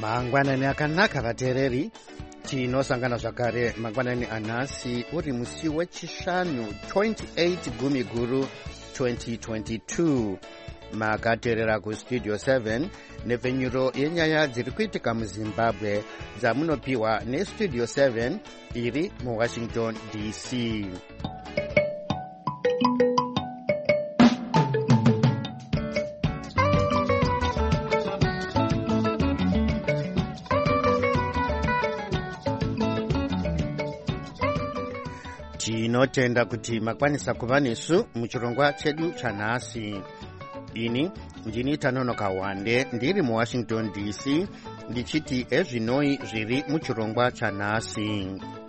mangwanani akanaka vateereri, tinosangana zvakare mangwanani anhasi uri musi wechishanu 28 Gumiguru 2022. makateerera kustudio 7 nepfenyuro yenyaya dziri kuitika muzimbabwe dzamunopiwa nestudio 7 iri muwashington dc. tinotenda kuti makwanisa kuva nesu muchirongwa chedu chanhasi. ini ndini Tanonoka Wande ndiri muwashington dc ndichiti ezvinoi zviri muchirongwa chanhasi.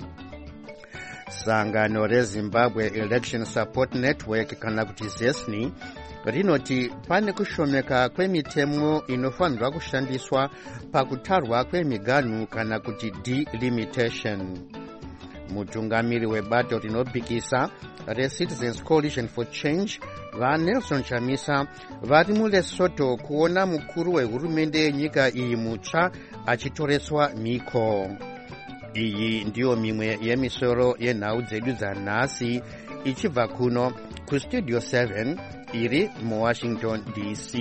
sangano rezimbabwe election support network kana kuti ZESNI rinoti pane kushomeka kwemitemo inofanirwa kushandiswa pakutarwa kwemiganhu kana kuti delimitation. mutungamiri webato rinopikisa reCitizens Coalition for Change vaNelson Chamisa vari muLesotho kuona mukuru wehurumende yenyika iyi mutsva achitoreswa mhiko. iyi ndiyo mimwe yemisoro yenhau dzedu dzanhasi ichibva kuno kustudio 7 iri muwashington dc.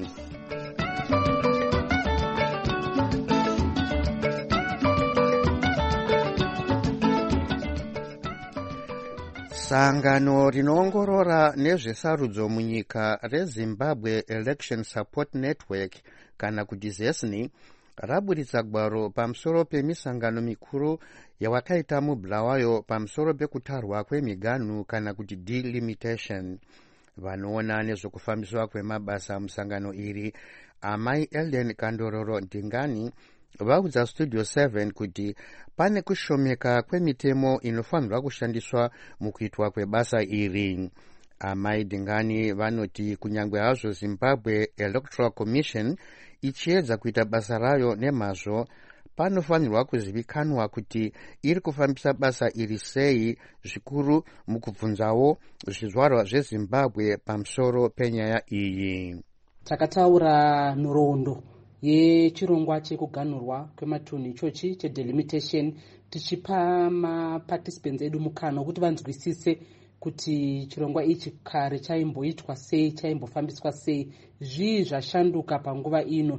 sangano rinoongorora nezvesarudzo munyika reZimbabwe Election Support Network kana kuti ZESNI raburitsa gwaro pamusoro pemisangano mikuru yawakaita mubulawayo pamusoro pekutarwa kwemiganhu kana kuti delimitation. vanoona nezvekufambiswa kwemabasa musangano iri amai Elden Kandororo Ndingani vaudza studio 7 kuti pane kushomeka kwemitemo inofanirwa kushandiswa mukuitwa kwebasa iri. amai Ndingani vanoti kunyangwe hazvo Zimbabwe Electoral Commission ichiedza kuita basa rayo nemazvo, panofanirwa kuzivikanwa kuti iri kufambisa basa iri sei, zvikuru mukubvunzawo zvizvarwa zveZimbabwe pamusoro penyaya iyi. takataura nhoroondo yechirongwa chekuganhurwa kwematunhu ichochi chedelimitation tichipa maparticipants edu mukana wekuti vanzwisise kuti chirongwa ichi kare chaimboitwa sei, chaimbofambiswa sei, zvii zvashanduka panguva ino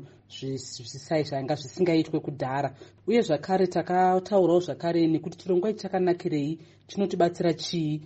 zvanga zvisingaitwe kudhara, uye zvakare takataurawo zvakare nekuti chirongwa ichi chakanakirei, chinotibatsira chii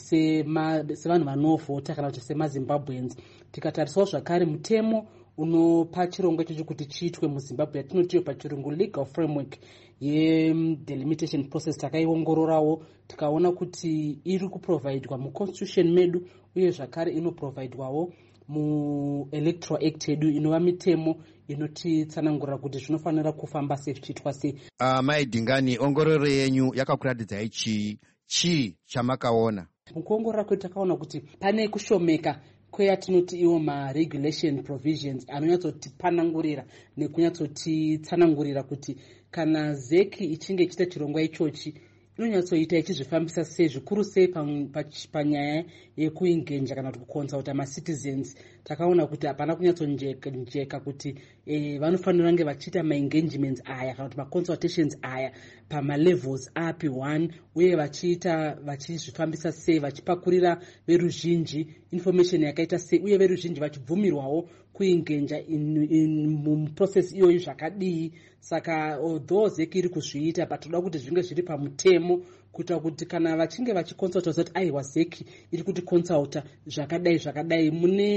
sevanhu vanovhota kana kuti semazimbabweans. tikatarisawo zvakare mutemo unopa chirongwa ichochi kuti chiitwe muzimbabwe yatinotiyo pachirungu legal framework yedelimitation process. takaiongororawo tikaona kuti iri kuprovhaidwa muconstitution medu uye zvakare inoprovhaidwawo muelectoral act yedu inova mitemo inotitsanangurira kuti zvinofanira kufamba sei, zvichiitwa sei. mai Ndingani, ongororo yenyu yakakuratidzai chii chamakaona? mukuongorora kwedu takaona kuti pane kushomeka kweyatinoti iwo maregulation provisions anonyatsotipanangurira nekunyatsoitsanangurira kuti kana zeki ichinge ichiita chirongwa ichochi inonyatsoita ichizvifambisa sei, zvikuru sei panyaya yekuingenja kana kuti kuconsulta macitizens. takaona kuti hapana kunyatsonjeka kuti vanofanira kunge vachiita maengagements aya kana kuti maconsultations aya pamalevels api 1, uye vachizvifambisa sei, vachipakurira veruzhinji information yakaita sei, uye veruzhinji vachibvumirwawo kuingenja muprocess iyoyi zvakadii. saka although zeki iri kuzviita toda kuti zvinge zviri pamutemo kuita kuti kana vachinge vachiconsulta zoti aiwa zeki iri kuti consulta zvakadai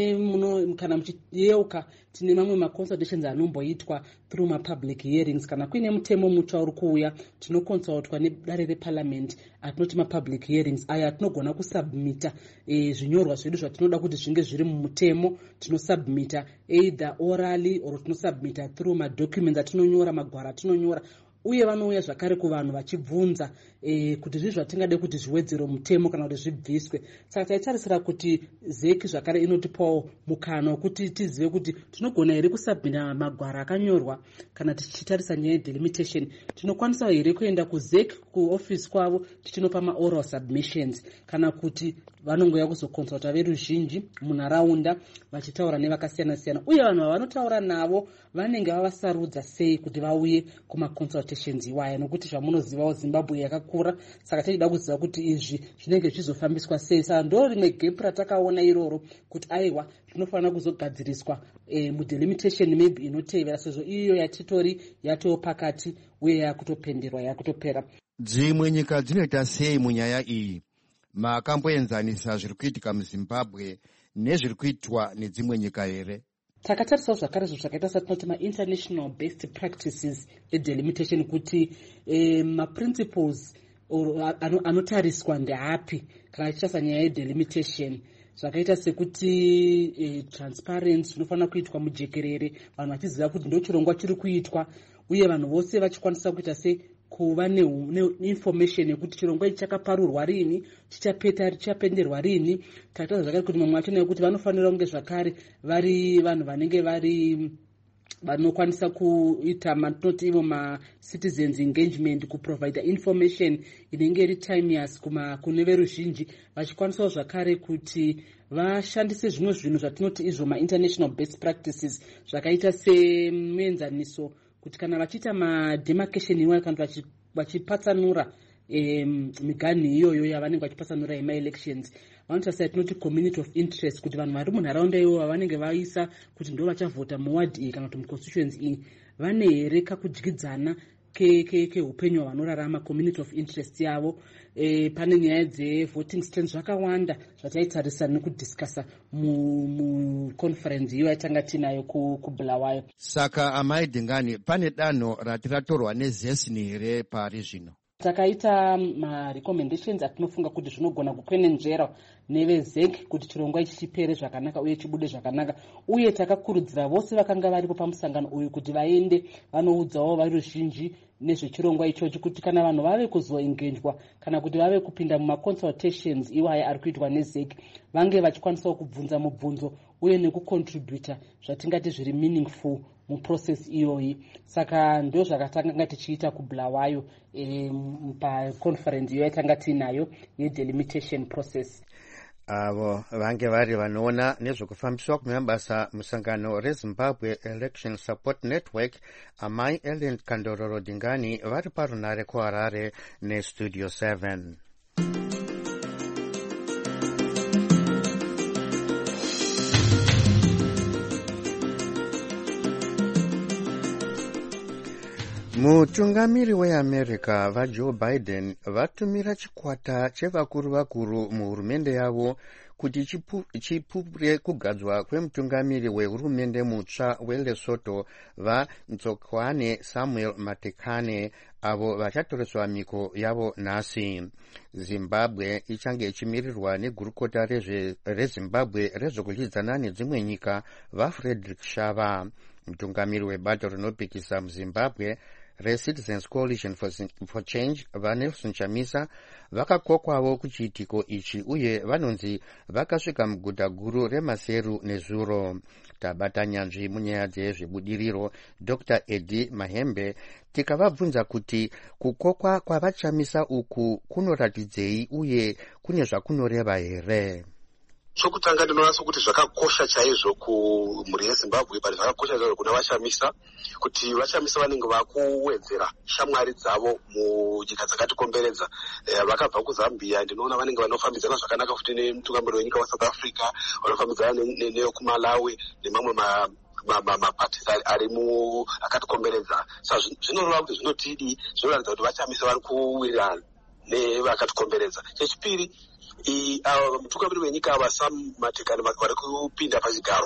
kana muchiyeuka tine mamwe maconsultations anomboitwa through mapublic hearings. kana kuine mutemo mutsva uri kuuya tinoconsultwa nedare reparliament atinoti mapublic hearings aya atinogona kusubmita zvinyorwa zvedu zvatinoda kuti zvinge zviri mumutemo, tinosubmita either orally or tinosubmita through madocuments atinonyora, magwaro atinonyora, uye vanouya zvakare kuvanhu vachibvunza kuti zvii zvatingade kuti zviwedzere mutemo kana kuti zvibviswe. saka taitarisira kuti zeki zvakare inotipawo mukana wekuti tizive kuti tinogona here kusubmita magwaro akanyorwa. kana tichitarisa nyaya yedelimitation tinokwanisa here kuenda kuzeki kuofisi kwavo tichinopa maoral submissions, kana kuti vanongouya kuzokonsulta veruzhinji munharaunda vachitaura nevakasiyana-siyana, uye vanhu vanotaura navo vanenge vavasarudza sei kuti vauye kumaconsultations iwaya, nokuti zvamunozivawo Zimbabwe yakakura, saka tichida kuziva kuti izvi zvinenge zvizofambiswa sei. Saka ndo rimwe gap ratakaona iroro kuti aiwa zvinofanira kuzogadziriswa mudelimitation maybe inotevera, sezvo iyo yatitori yatoo pakati uye yakutopenderwa yakutopera. Dzimwe nyika dzinoita sei munyaya iyi? Makamboenzanisa zviri kuitika muZimbabwe nezviri kuitwa nedzimwe nyika here? Takatarisawo zvakare zvakaita satinoti ma-international best practices edelimitation, kuti ma-principles anotariswa ndeapi kana tichasa nyaya yedelimitation. Zvakaita sekuti transparent zvinofanira kuitwa mujekerere, vanhu vachiziva kuti ndo chirongwa chiri kuitwa, uye vanhu vose vachikwanisa kuita kuva neinformation yekuti chirongwa ichi chakaparurwa rini, chichapenderwa rini. Takataura zvakare kuti mamwe acho kuti vanofanira kunge zvakare vari vanhu vanenge vari vanokwanisa kuita matinoti ivo ma-citizens engagement, kuprovide information inenge iri timeous kune veruzhinji, vachikwanisawo zvakare kuti vashandise zvimwe zvinhu zvatinoti izvo ma-international best practices, zvakaita semuenzaniso, kuti kana vachiita mademarcation iwayo kana vachipatsanura miganhi iyoyo yavanenge vachipatsanura yema-elections, vanoita satinoti community of interest, kuti vanhu vari munharaunda iyoyo vanenge vaisa kuti ndo vachavhota muwadi iyi kana kuti muconstituency iyi vane here kakudyidzana keupenyu hwavanorarama, community of interest yavo. Pane nyaya dzevoting stands zvakawanda zvataitarisana nekudhiskasa muconference iyo yatanga tinayo kuBulawayo. Saka amai Dingani, pane danho rati ratorwa nezesini here pari zvino? Takaita ma-recommendations atinofunga kuti zvinogona kukwenenzverwa nevezek kuti chirongwa ichi chipere zvakanaka uye chibude zvakanaka, uye takakurudzira vose vakanga varipo pamusangano uyu kuti vaende vanoudzawo varuzhinji nezvechirongwa ichochi, kuti kana vanhu vave kuzoengenjwa kana kuti vave kupinda mumaconsultations iwaya ari kuitwa nezek vange vachikwanisawo kubvunza mubvunzo uye nekucontributa zvatingati zviri meaningful muprocess iyoyi. Saka ndo zvakatanga tichiita kuBulawayo paconference iyo yatanga tinayo yedelimitation process. Avo vange vari vanoona nezvekufambiswa kwemabasa musangano reZimbabwe Election Support Network, amai Ellen Kandororo Dingani vari parunare kuHarare neStudio 7. Mutungamiri weAmerica vaJoe Biden vatumira chikwata chevakuru muhurumende yavo kuti chipupure kugadzwa kwemutungamiri wehurumende mutsva weLesotho vaNzokwane Samuel Matekane, avo vachatoreswa miko yavo nhasi. Zimbabwe ichange ichimirirwa negurukota reZimbabwe rezvekuchidzana nedzimwe nyika vaFrederick Shava. Mutungamiri webato rinopikisa muZimbabwe reCitizens Coalition for Change vaNelson Chamisa vakakokwawo kuchiitiko ichi, uye vanonzi vakasvika muguta guru reMaseru nezuro. Tabata nyanzvi munyaya dzezvebudiriro Dr. Eddie Mahembe tikavabvunza kuti kukokwa kwavaChamisa uku kunoratidzei uye kune zvakunoreva here. Chokutanga ndinowanza kuti zvakakosha chaizvo kumhuri yeZimbabwe, bali zvakakosha chaizvo kuna vaChamisa, kuti vaChamisa vanenge vakuwedzera shamwari dzavo munyika dzakatikomberedza. Vakabva kuZambia, ndinoona vanenge vanofambidzana zvakanaka futi nemutungamiri wenyika waSouth Africa, vanofambidzana neyokuMalawi nemamwe maparties ari akatikomberedza. Saka zvinoreva kuti zvinotidi, zvinoratidza kuti vaChamisa vari kuwirirana nevakatikomberedza. Chechipiri, mutungamiri wenyika vaSam Matekane vari kupinda pachigaro,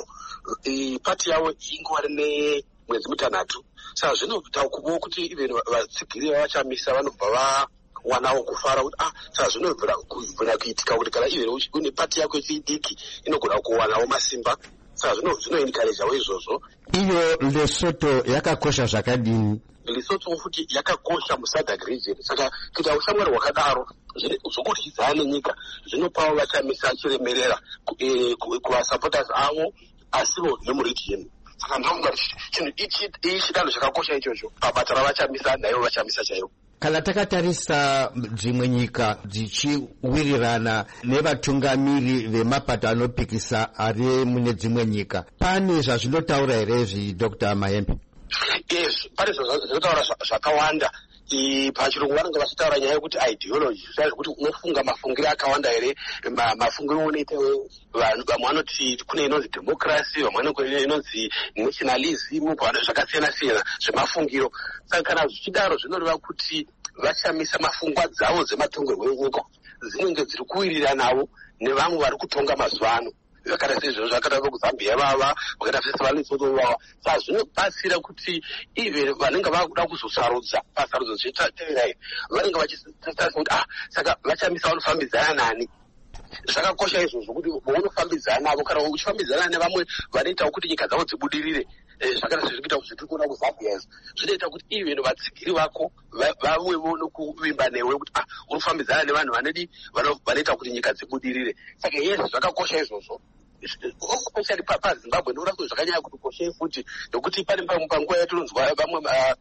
pati yavo ingova nemwedzi mutanhatu. Saka zvinotakuvawo kuti even vatsigiri vavaChamisa vanobva vawanawo kufara kuti saka zvinobvira kuitika kuti kana even une pati yako yechidiki inogona kuwanawo masimba. Saka zvinoencouragewo izvozvo. Iyo Lesotho yakakosha zvakadini? Lesotho futi yakakosha muSADC region. Saka kuita ushamwari hwakadaro zvokudyidzana nenyika zvinopawo vaChamisa chiremerera kuvasupporters avo asivo nemuregion. Saka ndinofunga kuti chinhu ichi chidanho chakakosha ichocho pabata ravaChamisa naivo vaChamisa chaivo. Kana takatarisa dzimwe nyika dzichiwirirana nevatungamiri vemapato anopikisa ari mune dzimwe nyika, pane zvazvinotaura here izvi Dr. Mayembe? Yes, pane zvinotaura zvakawanda. Pachirungu vanenge vachitaura nyaya yekuti ideology, kuti unofunga mafungiro akawanda here, mafungiro unoita vamwe vanoti kune inonzi democracy, vamwe kune inonzi nationalism, zvakasiyana siyana zvemafungiro. Saka kana zvichidaro zvinoreva kuti vachamisa mafungwa dzavo dzematongerwo enyika dzinenge dziri kuwirira navo nevamwe vari kutonga mazuva ano. Zvakada sezvo zvakada kuZambia vava vakada festival lesotho vava. Saka zvinobatsira kuti ive vanenge vakuda kuzosarudza pasarudzo zvitaterai vanenge vachitarisira kuti saka vachamisa vanofambidzana nani. Zvakakosha izvozvo kuti unofambidzana navo kana uchifambidzana nevamwe vanoita kuti nyika dzavo dzibudirire. Zvakada sezvikuita kuti zvitiri kuona kuZambia zvinoita kuti ive vatsigiri vako vawewo nokuvimba newe kuti unofambidzana nevanhu vanoita kuti nyika dzibudirire. Saka yes, zvakakosha izvozvo. Especially paZimbabwe ndinoona kuti zvakanyanya kuti koshei futi nokuti pane panguva yatinonzwa vamwe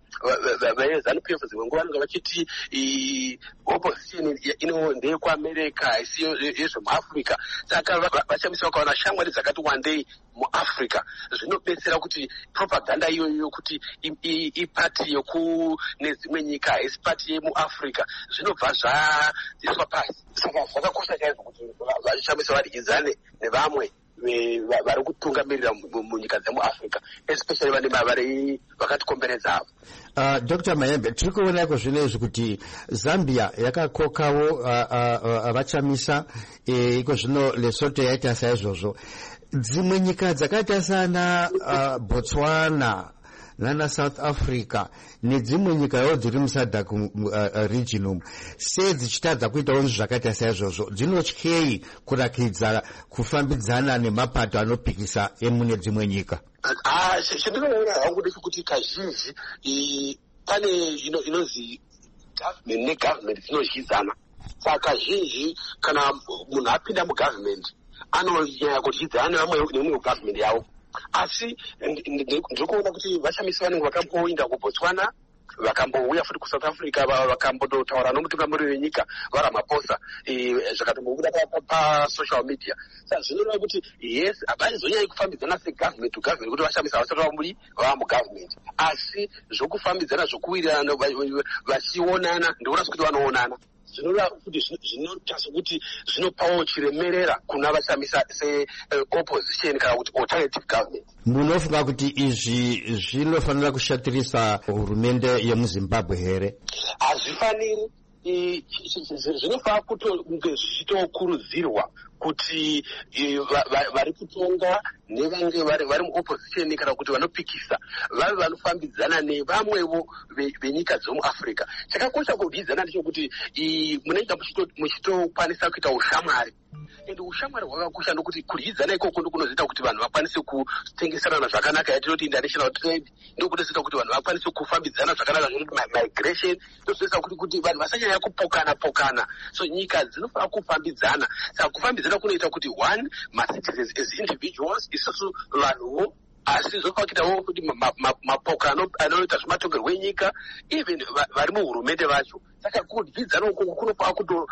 vaZANU-PF dzimwe nguva vanenge vachiti opposition ndeyekuAmerica isiyo yezvemuAfrica. Saka vachamisa vakawana shamwari dzakati wandei muAfrica. Zvinobetsera kuti propaganda iyoyo kuti ipati nedzimwe nyika haisi pati yemuAfrica zvinobva zvaiswa pasi. Saka zvakakosha chaizvo kuti vachishamisa vadyidzane nevamwe vari kutungamirira munyika dzemuAfrica, especially vane vakatikomberedza avo. Dr. Mayembe, tiri kuonako zvinezvi kuti Zambia yakakokawo vachamisa iko zvino Lesotho yaita saizvozvo. Dzimwe nyika dzakaita sana Botswana nana South Africa nedzimwe nyikawo dziri muSADC region dzichitadza kuitawo zvakaita saizvozvo, dzinotyei kurakidza kufambidzana nemapato anopikisa emune dzimwe nyika? Chendinoona hangu ndechekuti kazhinji pane inonzi government negovernment dzinodyidzana. Saka kazhinji kana munhu apinda mugovernment anonyanya kudyidzana nevamwe government yavo. Asi ndikuona kuti vachamisa vanenge vakamboinda kuBotswana, vakambouya futi kuSouth Africa, vakambotaura nomutungamiriri wenyika vaRamaphosa zvakatombobuda pasocial media. Saka zvinoreva kuti yes, havazonyanyi kufambidzana segovernment to government kuti vachamisa vasati vava mugovernment, asi zvokufambidzana zvokuwirirana vachionana ndikuona kuti vanoonana. Zvinoreva kuti zvinoita sokuti zvinopawo chiremerera kuna vachamisa se-opposition kana kuti alternative government. Munofunga kuti izvi zvinofanira kushatirisa hurumende yemuZimbabwe here? Hazvifaniri. Zvinofanira kunge zvichitokurudzirwa kuti vari kutonga nevange vari muopposition kana kuti vanopikisa vave vanofambidzana nevamwewo venyika dzemuAfrica. Chakakosha kudyidzana ndechekuti munenge muchitokwanisa kuita ushamwari. And ushamwari hwakakosha nokuti kudyidzana ikoko ndokunozoita kuti vanhu vakwanise kutengeserana zvakanaka, yatinoti international trade, ndokunozoita kuti vanhu vakwanise kufambidzana zvakanaka, zvinoti migration, ndokunozoita kuti vanhu vasanyanya kupokana. So nyika dzinofanira kufambidzana. Saka kufambidzana kunoita kuti one, ma-citizens as individuals, isusu vanhuwo, asi zvofakuitawo kuti mapoka anoita zvematongerwo enyika, even vari muhurumende vacho. Saka kudyidzana ukoko kunofanira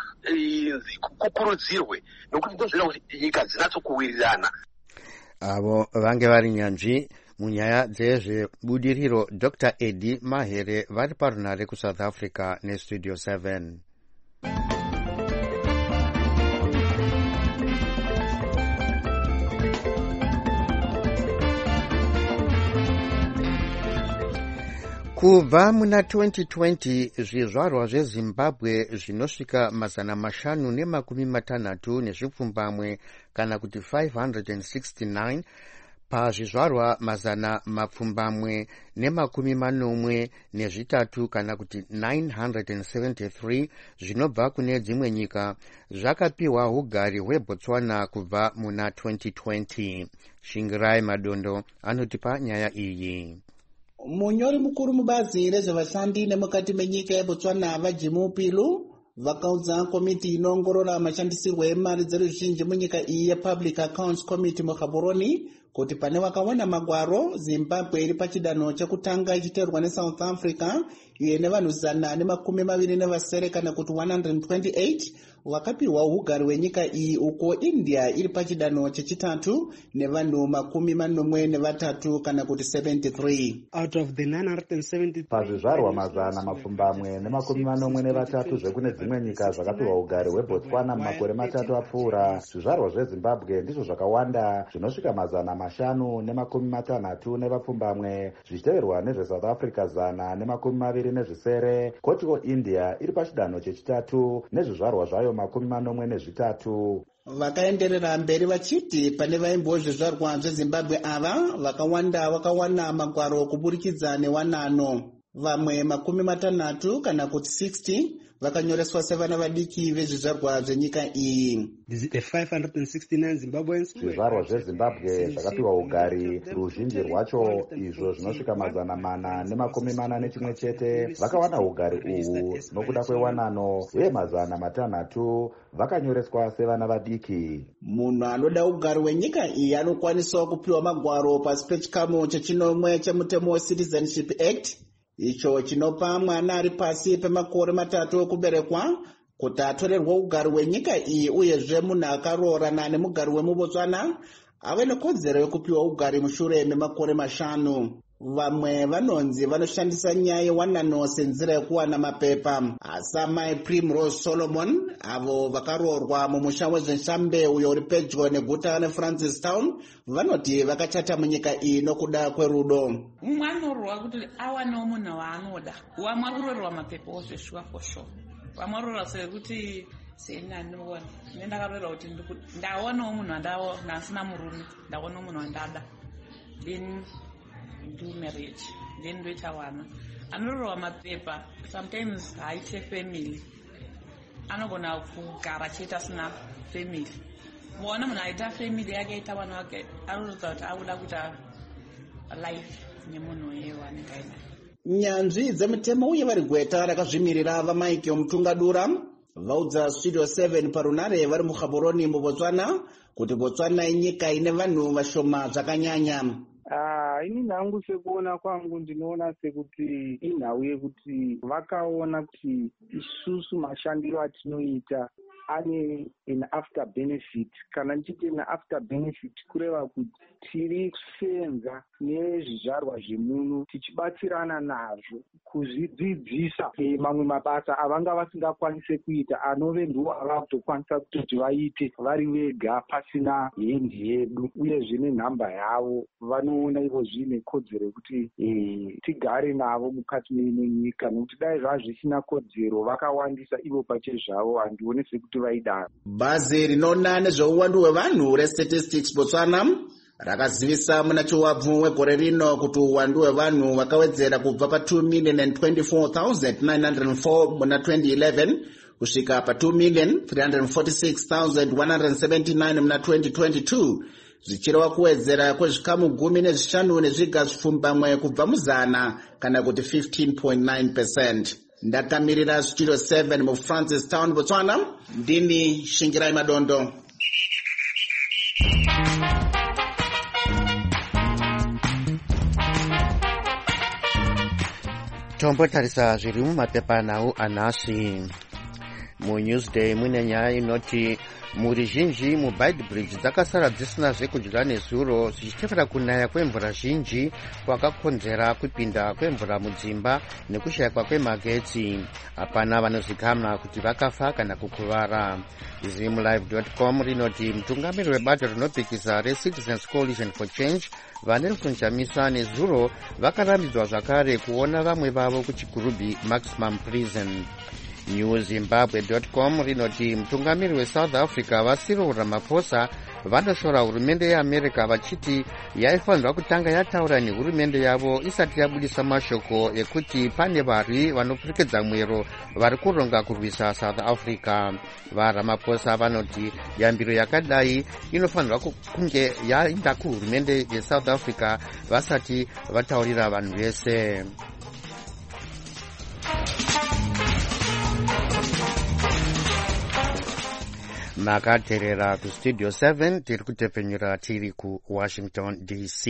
kukurudzirwe, nokuti ndozvinoita kuti nyika dzinatsokuwirirana. Avo vange vari nyanzvi munyaya dzezvebudiriro Dr. Eddie Mahere vari parunare kuSouth Africa neStudio 7. Kubva muna 2020 zvizvarwa zveZimbabwe zvinosvika 560 nezvipfumbamwe kana kuti 569 pazvizvarwa 483 kana kuti 973 zvinobva kune dzimwe nyika zvakapiwa ugari hweBotswana kubva muna 2020. Shingirai Madondo anotipa nyaya iyi. Munyori mukuru mubazi rezvevashandi nemukati menyika yeBotswana vaJimu Pilu vakaudza komiti inoongorora mashandisirwo emari dzeruzhinji munyika iyi yePublic Accounts Committee muGaborone kuti pane vakawana magwaro Zimbabwe iri pachidanho chekutanga ichiteerwa neSouth Africa iye nevanhu 127 kana kuti 128 vakapihwa ugari hwenyika iyi, uko India iri pachidanho chechitatu nevanhu 43 kana kuti 73. Out of the 970 pazvizvarwa 143 zvekune dzimwe nyika zvakapihwa ugari hweBotswana mumakore matatu apfuura, zvizvarwa zveZimbabwe ndizvo zvakawanda zvinosvika 560 zvichiteverwa nezveSouth Africa 127. Kotiko India iri pachidanho chechitatu nezvizvarwa zvayo 43. Vakaenderera mberi vachiti pane vaimbozvizvarwa zveZimbabwe ava vakawanda vakawana magwaro kuburikidza newanano. Vamwe 60 kana kuti 60 vakanyoreswa sevana vadiki vezvizvarwa zvenyika iyi. The 569 Zimbabweans. Zvizvarwa zveZimbabwe zvakapiwa ugari ruzhinji rwacho izvo zvinosvika 441 chete vakawana ugari uhu nokuda kwewanano uye 600 vakanyoreswa sevana vadiki. Munhu anoda ugari hwenyika iyi anokwanisawo kupiwa magwaro pasi pechikamu chechinomwe chemutemo Citizenship Act, icho chinopa mwana ari pasi pemakore 3 okuberekwa kuti atorerwe ugari hwenyika iyi, uyezve munhu akaroorana nemugari wemuBotswana ave nekodzero yekupiwa ugari mushure memakore 5. Vamwe vanonzi vanoshandisa nyaya yewanano senzira yekuwana mapepa. Asamai Primrose Solomon avo vakaroorwa mumusha wezvenshambe uyo uri pedyo neguta neFrancistown vanoti vakachata munyika iyi nokuda kwerudo. Mumwe anoroorwa kuti awanewo munhu waanoda, wamwe arorerwa mapepa ozveshuwa for sure, vamwe arorerwa sekuti senandinoona nendakarorera kuti ndawanawo munhu wandawo nasina murume, ndawanawo munhu wandada, then do marriage, then ndoitawana. Anororwa mapepa sometimes haaite family, anogona kugara chete asina family. Muona munhu aita family yake aita vana vake anorodza kuti akuda kuita life nemunhu yewanenge ainaye. Nyanzvi dzemutemo uye vari gweta rakazvimirira vaMike Mutungadura vaudza Studio 7 parunare vari muGaborone muBotswana kuti Botswana inyika ine vanhu vashoma zvakanyanya. Ini nangu sekuona kwangu ndinoona sekuti inhau yekuti vakaona kuti isusu mashandiro atinoita ane an after benefit. Kana ndichiti an after benefit kureva kuti tiri kusenza nezvizvarwa zvemuno tichibatsirana nazvo kuzvidzidzisa mamwe mabasa avanga vasingakwanise kuita anove ndiwo avakutokwanisa kutoti vaite vari vega pasina hendi yedu, uyezve nenhamba yavo vanoona ivo zvine kodzero yekuti tigare navo mukati menyika, nokuti dai zvazvisina kodzero vakawandisa ivo pachezvavo handione sekuti vaidaro. Bhazi rinoona nezveuwandu hwevanhu reStatistics Botswana rakazivisa muna chiwabvu wegore rino kuti uwandu hwevanhu hwakawedzera kubva pa2,224,904 muna 2011 kusvika pa2,346,179 muna 2022, zvichireva kuwedzera kwezvikamu 15 nezviga zvipfumbamwe kubva muzana kana kuti 15.9%. Ndakamirira Studio 7 muFrancistown Botswana, ndini Shingirai Madondo. Tombotarisa zviri mumapepa nhau anhasi. MuNewsday mune nyaya inoti mhuri zhinji muBaidbridge dzakasara dzisina zvekudya nezuro zvichitevera kunaya kwemvura zhinji kwakakonzera kupinda kwemvura mudzimba nekushayikwa kwemagetsi. Hapana vanozikamwa kuti vakafa kana kukuvara. ZimLive.com rinoti mutungamiri webato rinopikisa reCitizens Coalition for Change vaNelson Chamisa nezuro vakarambidzwa zvakare kuona vamwe vavo kuchigurubhi maximum prison. NewZimbabwe.com rinoti mutungamiri weSouth Africa vaCyril Ramaphosa vanoshora hurumende yeAmerica vachiti yaifanirwa kutanga yataura nehurumende yavo isati yabudisa mashoko ekuti pane varwi vanopfurikidza mwero vari kuronga kurwisa South Africa. VaRamaphosa vanoti yambiro yakadai inofanirwa kunge yaenda kuhurumende yeSouth Africa vasati vataurira vanhu vese. makateerera ku studio 7 tiri kutepfenyura tiri ku Washington DC.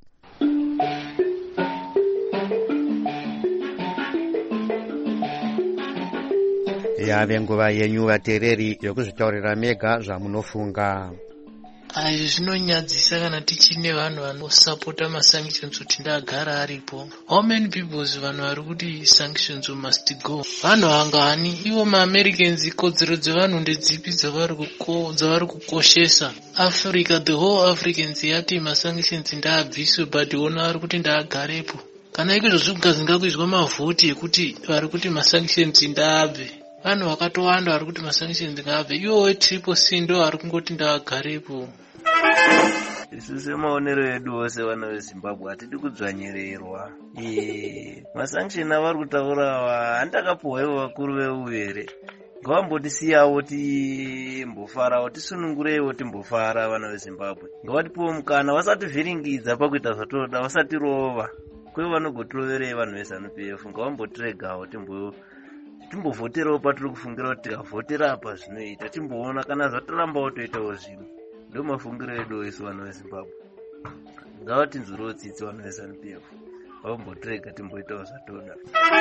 yave nguva yenyu vateereri yokuzvitaurira mega zvamunofunga. Izvi zvinonyadzisa kana tichine vanhu vanosapota masanctions kuti ndagara aripo. How many people vanhu vari kuti sanctions must go? Vanhu vangani ivo maAmericans kodzero dzevanhu ndedzipi dzavari kukoshesa? Africa, the whole Africans yati masanctions ndaabviswe but ona vari kuti ndaagarepo. Kana ikozvo zvikugazinga kuizwa mavhoti ekuti vari kuti masanctions ndaabve. Vanhu vakatowanda vari kuti masanctions ngaabve. Iwo Triple C ndo vari kungoti ndaagarepo. Isu semaonero edu ose vana veZimbabwe hatidi kudzvanyererwa. Masanction avari kutaurawa handakapuhwa ivo vakuru veuyu here. Ngavambotisiyawo timbofarawo, tisunungureiwo timbofara vana veZimbabwe. Ngavatipuwe mukana vasativhiringidza pakuita zvatoda, vasatirova. Kwevo vanogotiroverei vanhu veZANU-PF, ngavambotiregawo timbovhoterawo patiri kufungira kuti tikavhotera apa zvinoita, timboona kana zvatorambawo toitawo zvimwe. Ndo mafungiro edu isu vanhu veZimbabwe. Ngavatinzwirewo tsitsi vanhu veZANU-PF, vambotirega timboitawo zvatoda.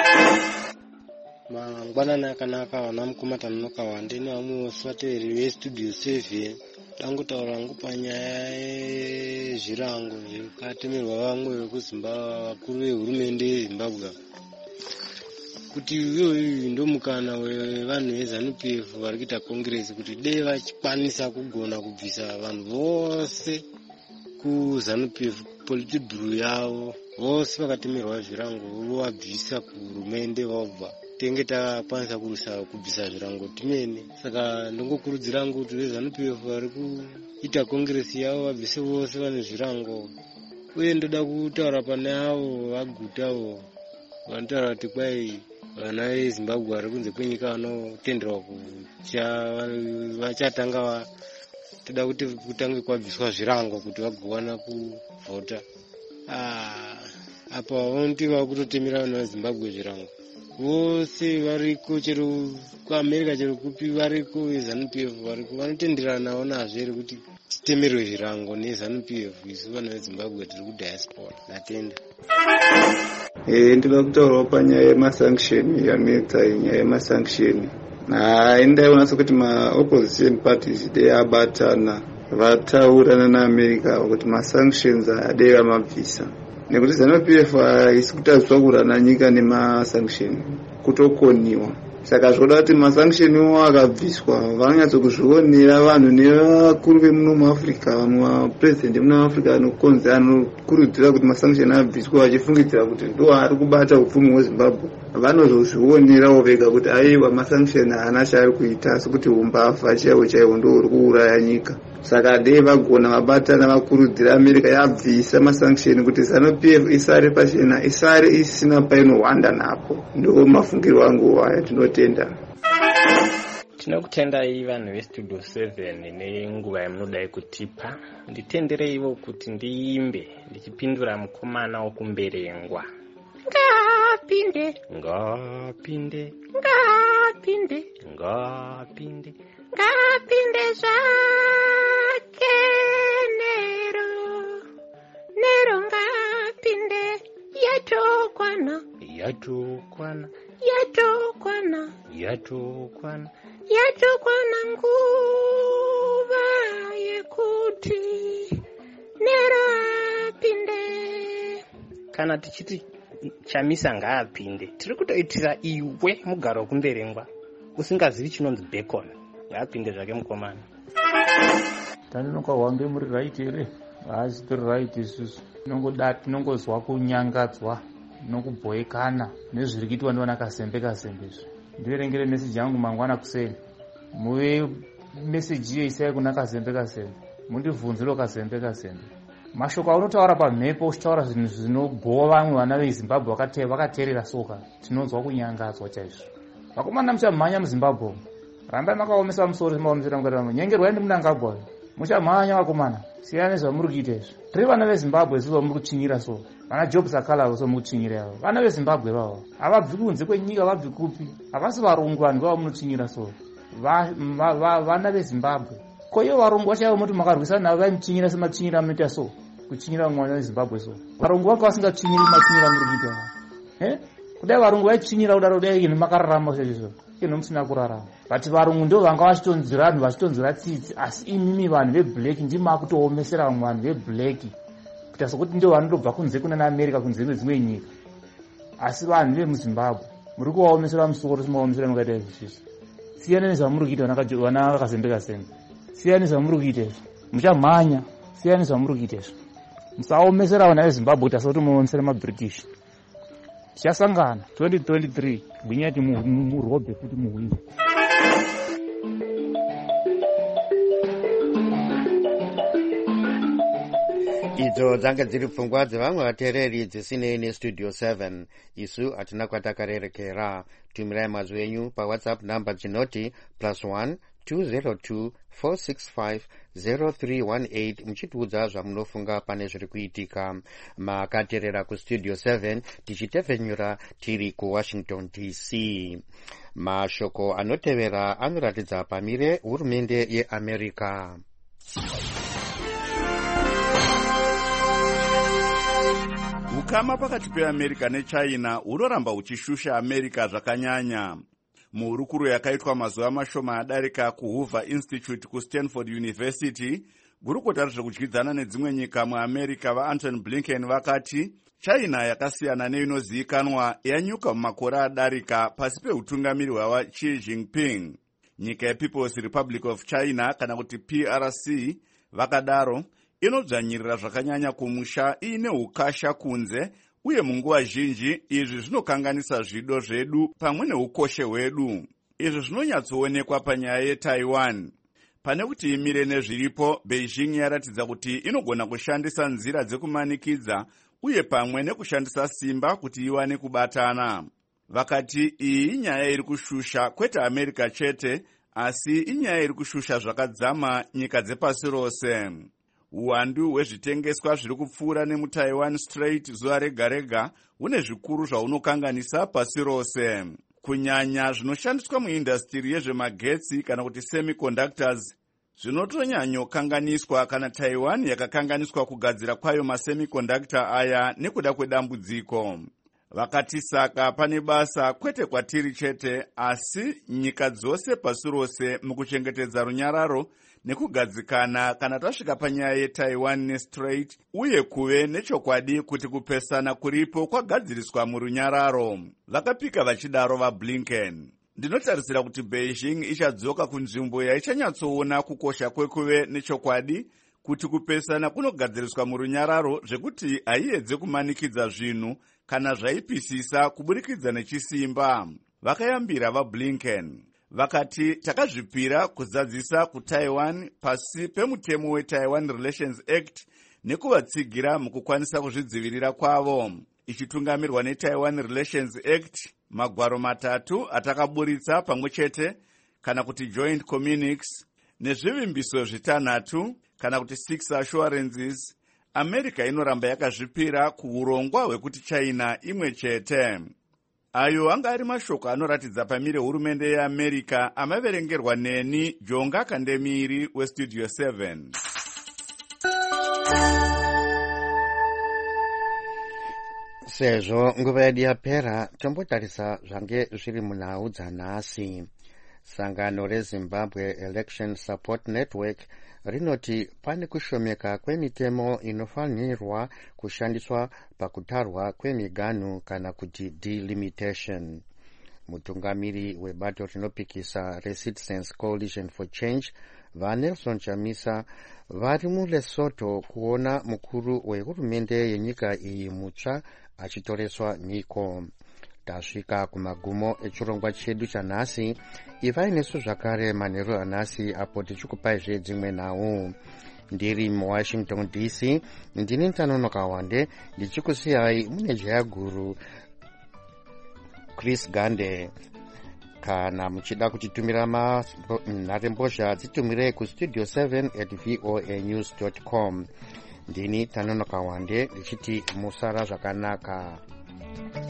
Mangwanani akanaka vana mukumatano nokawande nevamwe vose vateereri vestudio 7 dangotaura hangu panyaya yezvirango zvakatemerwa vamwe vekuZimbabwe, vakuru vehurumende yeZimbabwe, kuti iyoyo ndomukana wevanhu veZANU-PF vari kuita kongiresi kuti dei vachikwanisa kugona kubvisa vanhu vose kuZANU-PF politburo yavo, vose vakatemerwa zvirango vovabvisa kuhurumende vobva tenge takwanisa kubvisa zvirango timene. Saka ndongokurudzira ngo kuti veZANU-PF vari kuita kongiresi yavo vabvise vose vane zvirango. Uye ndoda kutaura pane avo vagutawo vanotaura kuti kwai vana veZimbabwe vari kunze kwenyika vanotenderwa vachatanga toda kuti kutange kwabviswa zvirango kuti vagowana kuvhota. Apa vanoti vakutotemera vanhu veZimbabwe zvirango vose variko, chero kuAmerica chero kupi variko veZANU-PF variko vanotenderana navo nazvo here kuti titemerwe zvirango neZANU-PF. Isu vanhu veZimbabwe tiri kudiaspora. Natenda. Ndoda kutaurawo panyaya yemasanction yanetsa nyaya yemasanction. Ndaiona sokuti ma-opposition parties dei abatana vataurana naAmerica kuti masanctions adei vamabvisa, nekuti ZANU-PF haisi kutadzvakurana nyika nemasanction, kutokoniwa. Saka zvoda kuti masanction iwo akabviswa vanonyatsokuzvionera vanhu nevakuru vemuno muAfrica, vamwe vapresident muno Africa anokurudzira kuti masanction abviswe vachifungidzira kuti ndo ari kubata upfumi hweZimbabwe. Vanozozvionerawo vega kuti aiwa masanction haana chaari kuita, asi kuti umbavha chaiwo chaiwo ndo uri kuuraya nyika. Saka dei vagona vabatana vakurudzira America yabvisa masanction kuti ZANU-PF isare pachena, isare isina painohwanda napo. Ndo mafungiro angu aya. Tinotenda. Tinokutendai vanhu vestudio 7 nenguva yamunodai kutipa. Nditendereiwo kuti ndiimbe ndichipindura mukomana wokumberengwa. Ngapinde, ngapinde, ngapinde, ngapinde, ngapinde zvake nero ngapinde yatokwana, yatokwana, yatokwana, yatokwana, yatokwana nguva yekuti nero apinde. Kana tichiti Chamisa ngaapinde, tiri kutoitira iwe mugaro wokumberengwa usingazivi chinonzi bacon. Ngaapinde zvake mukomana. Taninokawange muri right here. Haasi tiri right isusu. Tinongozwa kunyangadzwa nokubhoekana nezviri kuitwa ndivana Kasembe izvi. Ndiverengere meseji yangu mangwana kuseni. Muve meseji iyo isai kuna Kasembe. Mundibvunzire Kasembe. Mashoko aunotaura pamhepo uchitaura zvinhu zvinogova vamwe vana veZimbabwe vakateerera soka. Tinonzwa kunyangadzwa chaizvo. Vakomana muchamhanya muZimbabwe. Rambai makaomesa musoro semaomesera mukati nyengerwai ndiMnangagwa. Muchamhanya vakomana. Siyana nezvamuri kuita izvi. Tiri vana veZimbabwe zviva muri kuchinyira so. Vana Job Sakala so muri kuchinyira yavo. Vana veZimbabwe vavo. Havabvi kunze kwenyika, vabvi kupi? Havasi varungu vanhu vavo munochinyira so. vana vezimbabwe. Ko iyo varungu vachaiva moti makarwisana navo vaimuchinyira semachinyira amunoita so, kuchinyira mwana wezimbabwe so. Varungu vanga vasingachinyiri machinyira muri kuita kudai varungu vaichinyira kudaro kudai ino makararama sezvo ino musina kurarama. But varungu ndo vanga vachitonzira vanhu vachitonzira tsitsi, asi imimi vanhu veblack ndimakutoomesera vamwe vanhu veblack kuita sokuti ndo vanotobva kunze kuna naAmerica kunze kwedzimwe nyika, asi vanhu vemuzimbabwe muri kuvaomesera musoro simaomesera mukaita izvizvizvi. Siyana nezvamuri kuita vana vakazembeka sembe, siyana nezvamuri kuita izvo muchamhanya, siyana nezvamuri kuita izvo musaomesera vana vezimbabwe kuita sokuti muomesera mabritish. Tichasangana 2023 gwinyati murobhe futi muhwini. idzo dzanga dziri pfungwa dzevamwe vateereri dzisinei nestudio 7. isu hatina kwatakarerekera. tumirai mazwi enyu pawhatsapp namba dzinoti +1 202 465 0318 muchitiudza zvamunofunga pane zviri kuitika. makateerera kustudio 7 tichitevhenyura tiri kuwashington DC. mashoko anotevera anoratidza pamire hurumende yeAmerica. ukama pakati peAmerica neChina hunoramba huchishusha America zvakanyanya. muhurukuro yakaitwa mazuva mashoma adarika kuHoover Institute kuStanford University, gurukota rezvekudyidzana nedzimwe nyika muAmerica vaAntony Blinken vakati China yakasiyana neinozivikanwa yanyuka mumakore adarika pasi peutungamiri hwava Xi Jinping. nyika yePeople's Republic of China kana kuti PRC vakadaro inodzvanyirira zvakanyanya kumusha iine ukasha kunze, uye munguva zhinji izvi zvinokanganisa zvido zvedu pamwe neukoshe hwedu. izvi zvinonyatsoonekwa panyaya yeTaiwan. pane kuti imire nezviripo, Beijing yaratidza kuti inogona kushandisa nzira dzekumanikidza uye pamwe nekushandisa simba kuti iwane kubatana. vakati iyi inyaya iri kushusha kwete America chete, asi inyaya iri kushusha zvakadzama nyika dzepasi rose. uwandu hwezvitengeswa zviri kupfuura nemuTaiwan Strait zuva rega rega hune zvikuru zvaunokanganisa pasi rose, kunyanya zvinoshandiswa muindastiri yezvemagetsi kana kuti semiconductors. zvinotonyanyokanganiswa kana Taiwan yakakanganiswa kugadzira kwayo masemiconductor aya nekuda kwedambudziko. vakati saka pane basa kwete kwatiri chete, asi nyika dzose pasi rose mukuchengetedza runyararo nekugadzikana kana tasvika panyaya yeTaiwan neStrait, uye kuve nechokwadi kuti kupesana kuripo kwagadziriswa murunyararo. vakapika vachidaro vaBlinken. ndinotarisira kuti Beijing ichadzoka kunzvimbo yaichanyatsoona kukosha kwekuve nechokwadi kuti kupesana kunogadziriswa murunyararo, zvekuti haiedze kumanikidza zvinhu kana zvaipisisa kuburikidza nechisimba. vakayambira vaBlinken. vakati takazvipira kuzadzisa kuTaiwan pasi pemutemo weTaiwan Relations Act nekuvatsigira mukukwanisa kuzvidzivirira kwavo. ichitungamirwa neTaiwan Relations Act, magwaro 3 atakaburitsa pamwe chete kana kuti Joint Communiques nezvivimbiso 6 kana kuti 6 assurances, America inoramba yakazvipira kuurongwa hwekuti China imwe chete. ayo anga ari mashoko anoratidza pamire hurumende yeAmerica amaverengerwa neni Jonga Kandemiri weStudio 7. sezvo nguva yedu yapera, tombotarisa zvange zviri munhau dzanhasi. sangano reZimbabwe Election Support Network rinoti pane kushomeka kwemitemo inofanirwa kushandiswa pakutarwa kwemiganhu kana kuti delimitation. mutungamiri webato rinopikisa reCitizens Coalition for Change vaNelson Chamisa vari muLesotho kuona mukuru wehurumende yenyika iyi mutsva achitoreswa mhiko. tasvika kumagumo echirongwa chedu chanhasi. ivai nesu zvakare manheru anhasi apo tichikupaizve dzimwe nhau. ndiri muWashington DC, ndini Ntanonoka Wande ndichikusiyai mune jaya guru Chris Gande. kana muchida kutitumira nharembozha dzitumirei kustudio 7@voanews.com. ndini Ntanonoka Wande ndichiti musara zvakanaka.